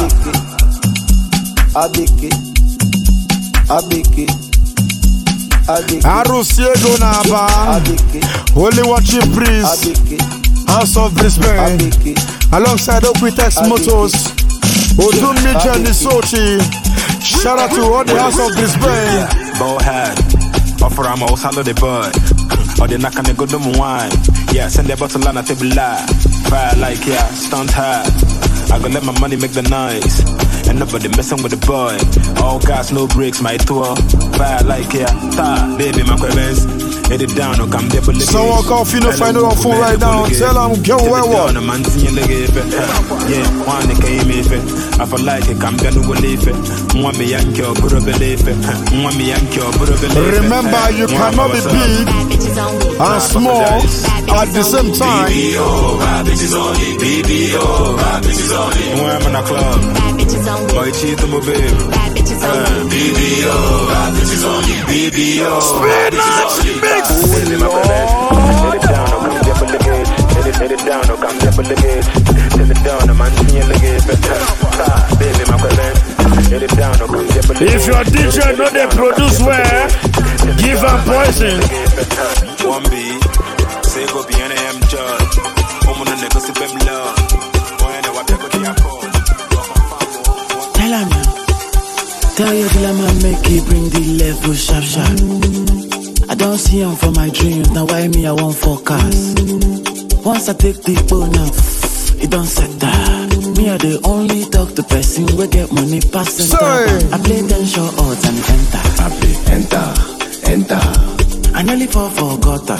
Arusiego Naba, Holy Watching Priest, House of Brisbane, alongside Oquitex Motors, Odumi Jenny Sochi. Shout out to all the House of Brisbane. Bowhead, offer I'm all holiday bird. Or they knock on the good wine. Yeah, send their bottle on a table live. Fire like, yeah, stunt high. I go let my money make the noise. And nobody messing with the boy. All gas, no brakes, my tour. Fire like, yeah, ta, baby, my quevens. Hit it down, no come there, but someone call Fino, find out on phone right now. Tell them, go where what? Yeah, one came if it. I feel like it, come down to believe it. Mwami Yankee, Buru believe it. Mwami Yankee, Buru believe it. Remember, you cannot be big and small at the same time. BBO, bitches only. BBO, bitches only. When I'm in a club, boy, cheat to my baby. BBO, bitches only. BBO, bitches only. Hit it down, no come up the gate. Hit it down, no come up the gate. Hit it down, no man seeing the gate. Baby, my friend. Hit it down, no come up the gate. If your DJ know they produce well, give them poison. One B, say go be an AM judge. Woman and niggas to them love. When I walk up with the accord. Tell him, tell your dealer man make it bring the level sharp. I don't see him for my dreams, now why me I won't focus. Once I take the phone out, it don't set that. Me I the only talk to person we get money passing. I play 10 short odds and enter. I play enter. I nearly fall for gutter.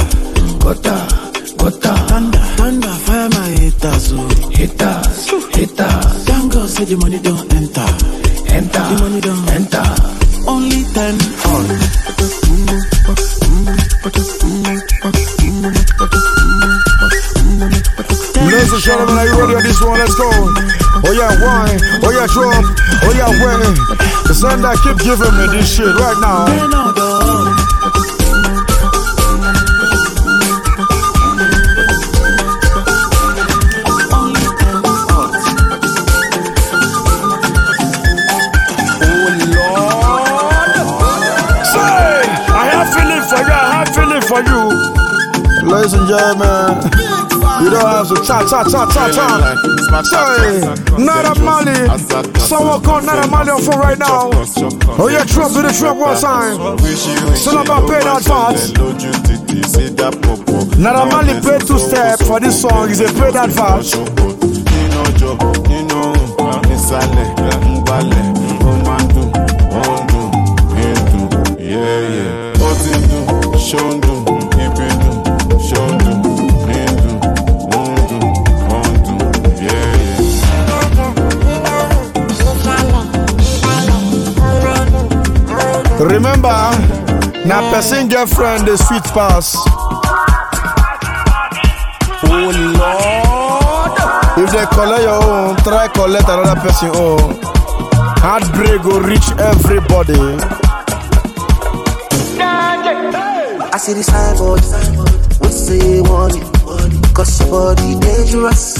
Thunder, fire my haters. Haters. Thank God say the money don't enter. The money don't enter. Only 10 on. Ladies and gentlemen, are you ready on this one? Let's go. Oh yeah, wine. Oh yeah, drop. Oh yeah, wine. The son that keep giving me this shit right now. For you, ladies and gentlemen, you don't have to cha. Say, Nada Mali, someone called Nada Mali on phone right now. Oh yeah, drop to the trap one time. Still about paid advance. Nada Mali paid 2 steps for this song. Is a paid advance. Remember, now person girlfriend the sweet pass. Oh Lord, if they collect your own, try collect another person own. Heartbreak will reach everybody. I see the signboard. We say want it, cause your body dangerous.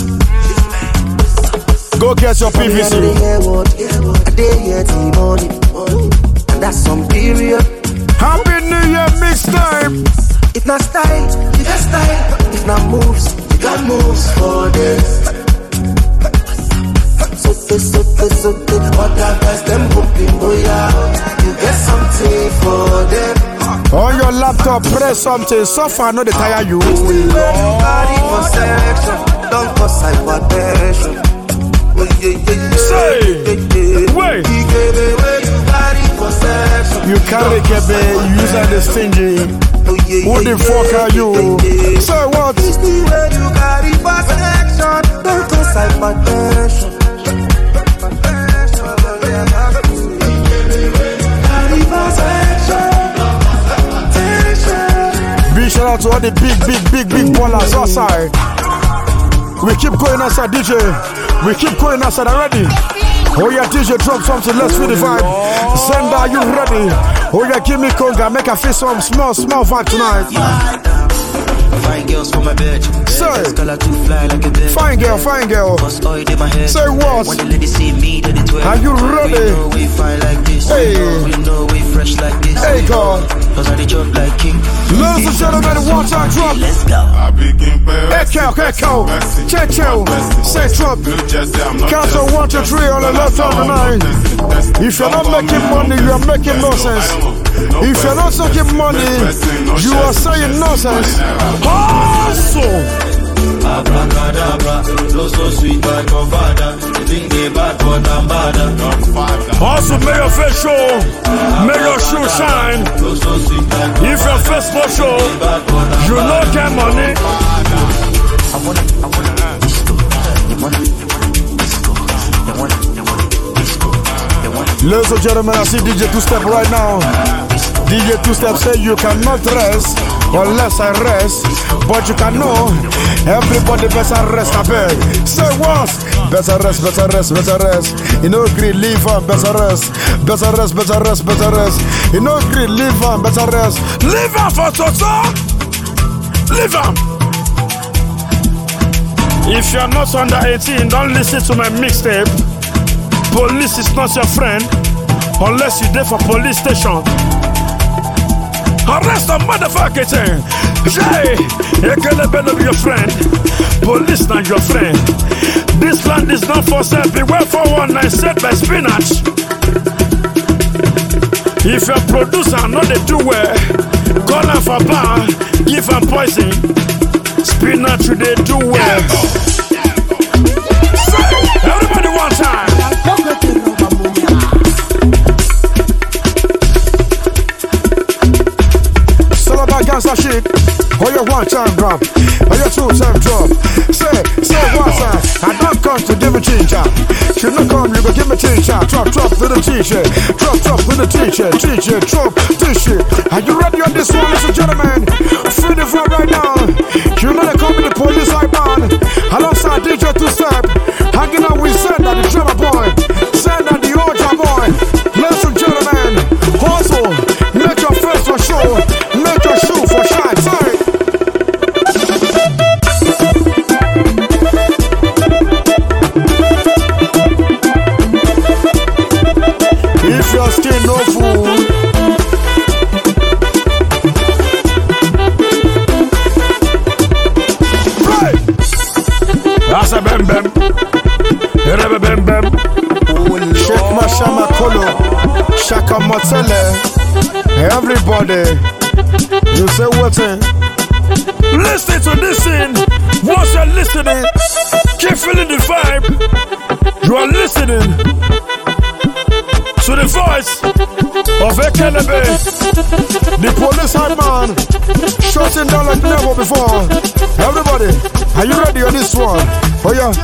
Go get your PVC. I dare hear the morning, and that's some period. Happy New Year mixtape. If not style, you got style. If not moves, you got moves for this. So other guys them hoping, boy, you get something for them. On your laptop, press something. So far, no they tire you. Still where you body for selection, don't cause hypertension. Say, wait. You carry kebe, you use the stingy. Who the fuck are you? Say what? This the way you carry fast action. Don't cause hypertension. Big shout out to all the big ballers outside. We keep going outside, DJ. We keep going outside already. Oh yeah, DJ, drop something. Let's feel the vibe. Send, are you ready? Oh yeah, give me conga. Make a feel some small vibe tonight. Fine girls for my bed. Say, color to fly like a bird. Fine girl. Say what? When the lady see me, then it Are you ready? We know we fine like this. Hey. We know we fresh like this. Hey God. Cause I jump like king. Ladies and gentlemen, one time drop. Let's go. Echo. Check. Say drop. Count on 1, 2, 3 on the left on the 9. If you're not making money, you are making nonsense. If you're not taking money, you are saying nonsense. Awesome. Abracadabra, flow so sweet but confada. You think they bad but I'm badder. Also, may your face show, may your shoe shine. If your face for show, you not get money. Ladies and gentlemen, I see DJ 2Step right now. DJ 2Step say you cannot rest unless I rest, but you can know everybody better rest. I beg. Say what? Better rest. You know, agree, leave on, better rest. You know, agree, leave on, better rest. Leave on for Toto. Leave on. If you're not under 18, don't listen to my mixtape. Police is not your friend unless you're there for police station. Arrest a motherfucking thing. Jay, you can't be your friend. Police not your friend. This land is not for sale. Beware for one night set by spinach. If your producer not they do well, call him for bar, give him poison. Spinach they do well. Everybody one time. Gangsta shit, or your 1 time drop, or your 2 time drop. Say 1 time. I don't come to give a teacher. Should not come, you go give me teacher. Drop with the teacher. Drop with the teacher. Drop teacher. Are you ready on this one, ladies and gentlemen? Free the vibe right now. You know they call me the police hype man. Alongside DJ 2Step, hanging out with Send and the drummer boy. Send and the Oja boy. Ladies and gentlemen, hustle. Make your face for show. Make your shoe for shine. Sorry. If your skin no food, right. That's a bem. Shake my shama kolo, shaka motele. Everybody, you say what? Listen to this thing. Once you're listening, keep feeling the vibe. You are listening to the voice of Ekelebe, the police hype man, shutting down like never before. Everybody, are you ready on this one? Oh yeah.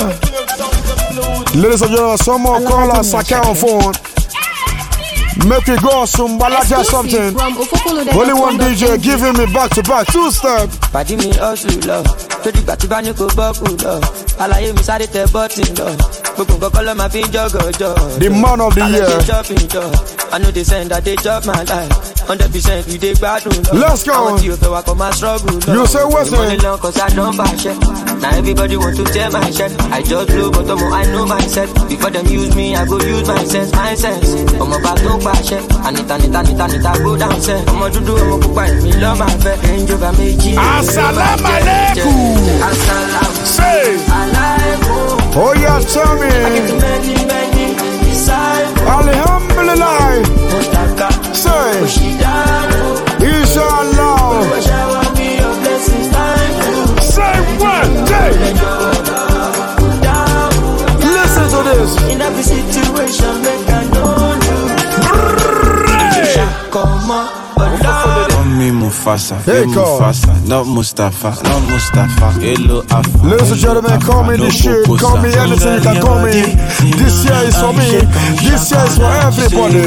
Ladies and gentlemen, someone call us on phone. Make it go Sumbalaja something. Only one DJ giving me back to back 2 step. Pardon me, also love. tó dìgbà tí bá ní kò bọ́ọ̀kù lọ. Àlàyé mi sáré tẹ bọ́tì lọ. Gbogbo nǹkan kọ́ ló máa fi ń jọ́gọ̀jọ́. The man of the year. I know they send that they chop my life. 100% we dey gbadun lọ. Let's go. Àwọn tí o fẹ́ wa kọ́ máa struggle lọ. You say what's money long cause I don't buy shit. Now everybody want to tear my shirt. I just blow but I know myself. Before them use me, I go use my sense. I'm about to buy shit. Anita go down set. I'm about to do I'm pupa me love my fẹ́. Range over méjì. Assalamu alaikum. Say. Alaikum. Oh yeah, tell me. I get many disciples. Alhamdulillah. Say. Inshallah. Say one day. Listen to this. In every situation, make I know come on. Me Mufasa, Mufasa, not Mustafa, Hello, Afa. Ladies and gentlemen, call me this shit, call me anything you can call me. This year is for me, this year is for everybody.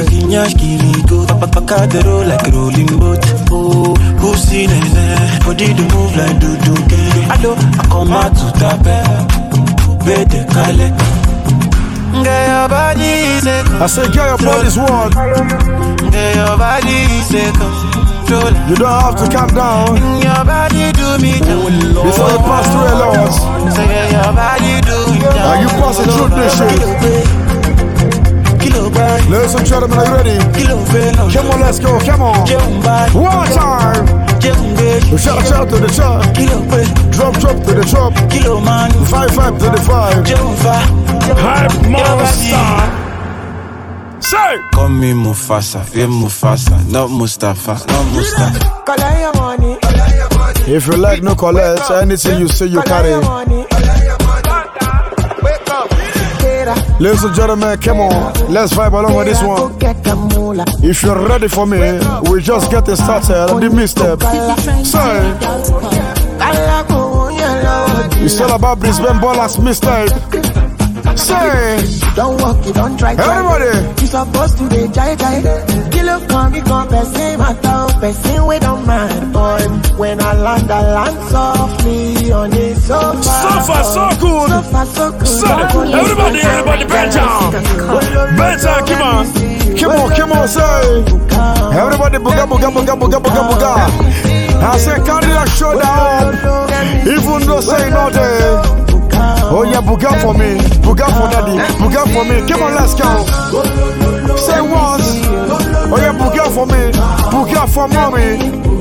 Like rolling boat, oh, who's seen it? Body to move like do. Hello, I come out to tap it, Kale. Get your body sick. I say get your body's what? Get your body sick. You don't have to calm down. Your body do me down. Before you pass through a lot. Say get your body do me down. Are you passing through this shit? Ladies and gentlemen, are you ready? Come on, let's go, come on. One time. Shout to the top. Drop to the top. 5 to the 5. Hype monster. Say. Call me Mufasa, Mufasa, not Mustafa. Collect your money. If you like no collect, anything you say you carry. Ladies and gentlemen, come on, let's vibe along with this one. If you're ready for me, we're just getting started on the misstep. Say, it's all about Brisbane Ballers mistake. Say, don't walk it, don't try. Everybody, you supposed to be jai. Kilo come, person, my town, person, we don't mind. Boy, when I land softly on the sofa. Sofa, so good. Say, everybody, bend down. Come on, say. Everybody, booga. I say, carry that shoulder up, even though say nothing. Oh yeah, booga for me, booga for daddy, booga for me. Come on, let's go. Say once. Oh yeah, booga for me, booga for mommy.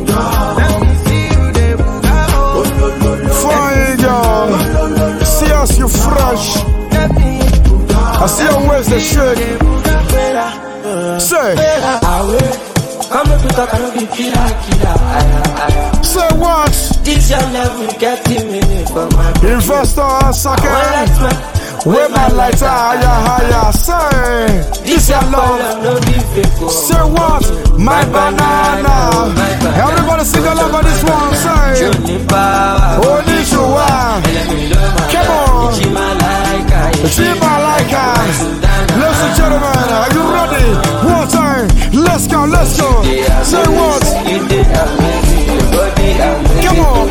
Fine girl, see us you fresh. I see your waist they shake. Say. Come to talk, I don't be killer. Say what? This your level, getting me for my investor, sucker. Where my lights are higher. Say, this your love. Say what? My banana. Everybody sing along with this one. Say, oh, this you are. Come on. Chimalaika. Ladies and gentlemen, are you ready? One time. Let's go. Say what? Come on.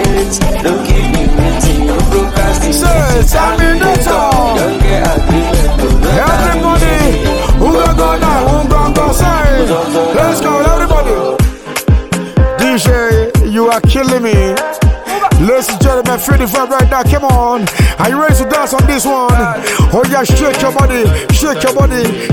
Say, Terminator. Everybody, who gonna go now? Who gonna go? Say, let's go, everybody. DJ, you are killing me. Ladies and gentlemen, feel the vibe right now. Come on. Are you ready to dance on this one? Oh yeah, shake your body. Shake for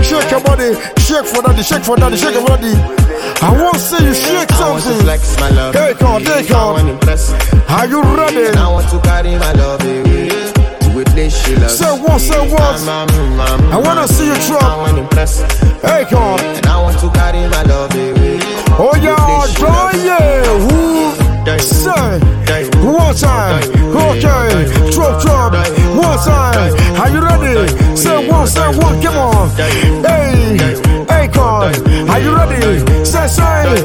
daddy. I want to see you shake something. Take on. Are you ready? I want to carry my love away to a place she loves. Say what? I want to see you drop. Hey, come on. And I want to carry my love away. Oh yeah, who? Say, one time, okay, drop, one time, are you ready? Say one, come on, hey, con, are you ready? Say,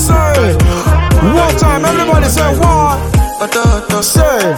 one time, everybody say one, say,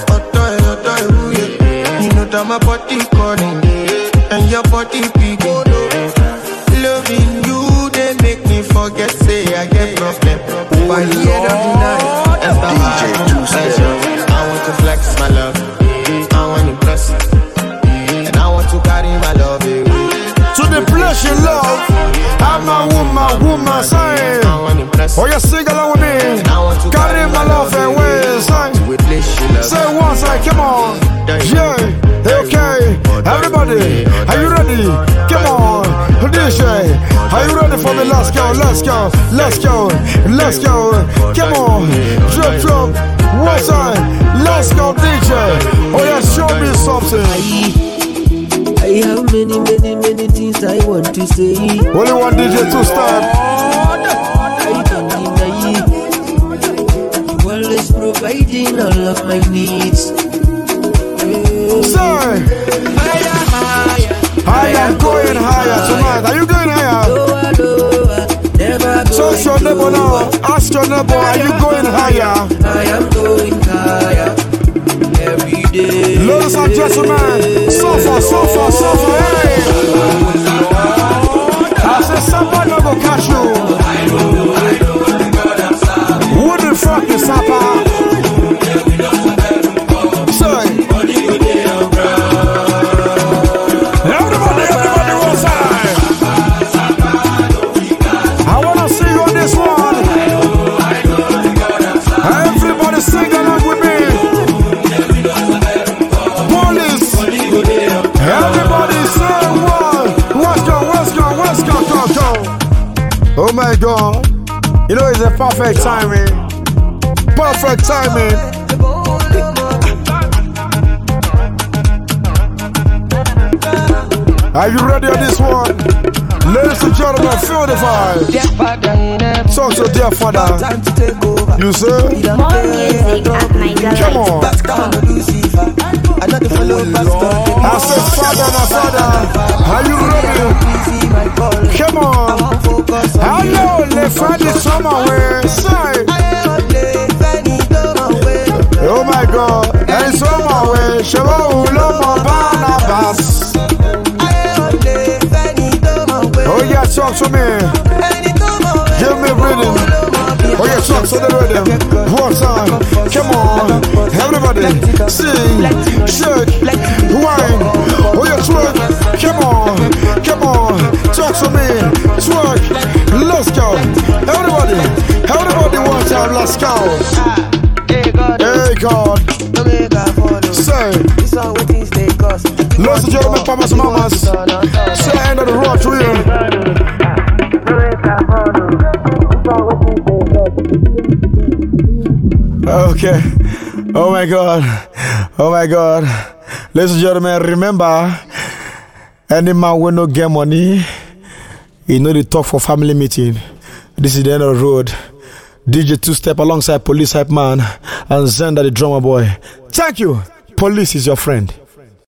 you know that my body calling, and your body big, loving you, they make me forget, say I get problem, by the end of the night. I want to flex my love. I want to impress. And I want to carry my love away. To the place you love, I'm a woman, say. Oh, you sing along with me. Carry my love away, say. Say once, say, come on. Yeah, okay. Everybody, are you ready? Come on. DJ, are you ready for me? Let's go, let's go, let's go, let's go. Come on. Drop. One time. Let's go, DJ. Oh, yeah, show me something. I have many things I want to say. Only one DJ to start. I don't deny it. You always providing all of my needs. Sir, I am going higher tonight. Are you going higher? Search your neighbor now. Ask your neighbor, are you going higher? I am going higher every day. Ladies and gentlemen, suffer, hey! I said somebody will catch you. Who the fuck is Sapa? Say. Everybody one side. I wanna see you on this one. Everybody sing along with me. Everybody say one. Let's go. Oh my God. You know it's a perfect timing. Perfect timing. Are you ready on this one? Ladies and gentlemen, feel the vibe. Talk to dear father. You say? More music at my come on. I said father, are you ready? Come on. Hello, let's find it somewhere. Say. Oh my God. And somewhere. Shalom, Barnabas. Oh yeah, talk to me. Give me rhythm. Oh yeah, talk to the rhythm. One time. Come on. Everybody. Sing. Shake. Wine. Oh yeah, twerk. Come on. Talk to me. Twerk. Let's go. Everybody one time. Let's go. Hey God. Say. Ladies and gentlemen, papas and mamas, say end of the road to you. Okay. Oh my God. Ladies and gentlemen, remember, any man will not get money. You know the talk for family meeting. This is the end of the road. DJ 2Step alongside Police Hype Man and Zenda the drummer boy. Thank you. Police is your friend.